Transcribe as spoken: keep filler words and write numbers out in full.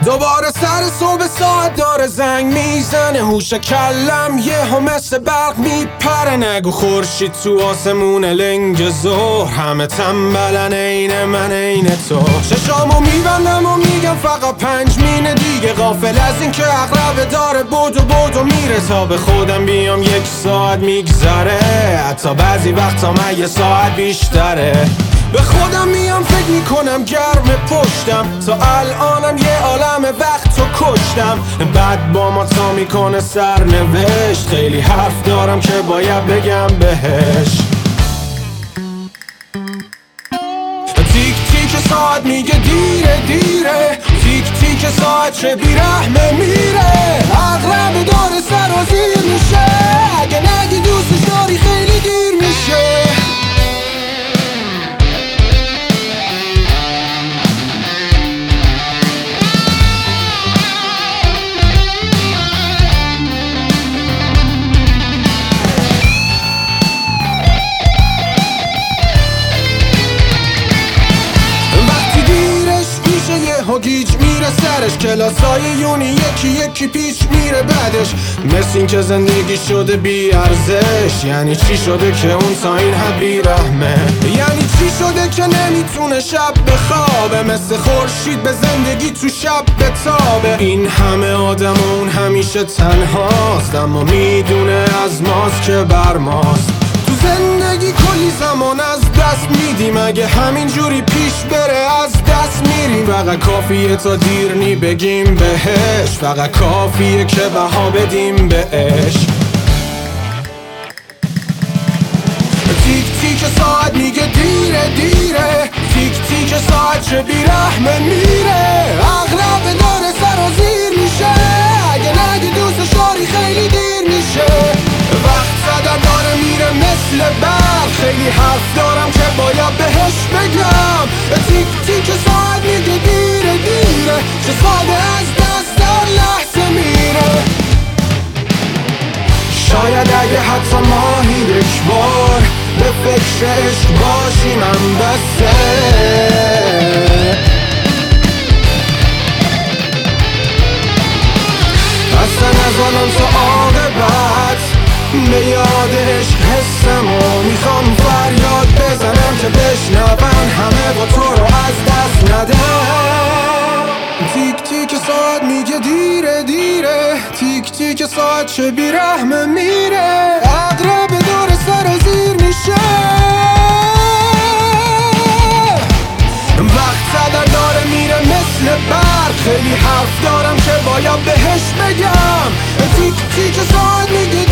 دوباره سر صبح ساعت داره زنگ میزنه، هوش کلم یه هم مثل برق میپره. نگو خورشید تو آسمون لنگ ظهر، همه تنبلن عین من عین تو. چشامو میبندم و میگم فقط پنج مینه دیگه، غافل از این که عقربه داره بدو بدو میره. تا به خودم بیام یک ساعت میگذره، حتی بعضی وقتا من یه ساعت بیشتره. به خودم میام فکر میکنم گرم پشتم، تا الانم یه عالم وقت تو کشتم. بعد با ما تا میکنه سرنوشت، خیلی حرف دارم که باید بگم بهش. تیک تیک ساعت میگه دیره دیره، تیک تیک ساعت چه بیرحمه میره. عقربه داره سرازیر میشه، اگه نگی دوستش داری خیلی دیر میشه. و گیج میره سرش، کلاسای یونی یکی یکی پیچ میره بعدش. مثل این که زندگی شده بی ارزش، یعنی چی شده که اون تا این حد بی رحمه؟ یعنی چی شده که نمیتونه شب بخوابه، مثل خورشید به زندگی تو شب بتابه. این همه آدم و اون همیشه تنهاست، اما میدونه از ماست که بر ماست. تو زندگی کلی زمان از دست میدیم، اگه همین جوری پیش بره از دست میریم. فقط کافیه تا دیر نی بگیم بهش، فقط کافیه که بها بدیم بهش. تیک تیک ساعت میگه دیره دیره، تیک تیک ساعت چه بیرحمه میره. عقربه داره سرازیر میشه، اگه نگی دوستش داری خیلی دیر میشه. وقت زدن داره میره مثل برق، خیلی حرف دارم که باید بهش بگم. تیک تیک ساعت میگه دیره دیره، چه ساده از دست در لحظه میره. شاید اگه حتی ماهی یک بار به فکر عشق باشیم هم بسه. اصلا از آنم تا عاقبت به یاد عشق حسم و میخوام فریاد بزنم که بشنون همه با تو رو از دست ندم. تیک تیک ساعت میگه دیره دیره، تیک تیک ساعت چه بیرحمه میره. عقربه داره سرازیر میشه، وقت زدن داره میره مثل برق. خیلی حرف دارم که باید بهش بگم. تیک تیک ساعت میگه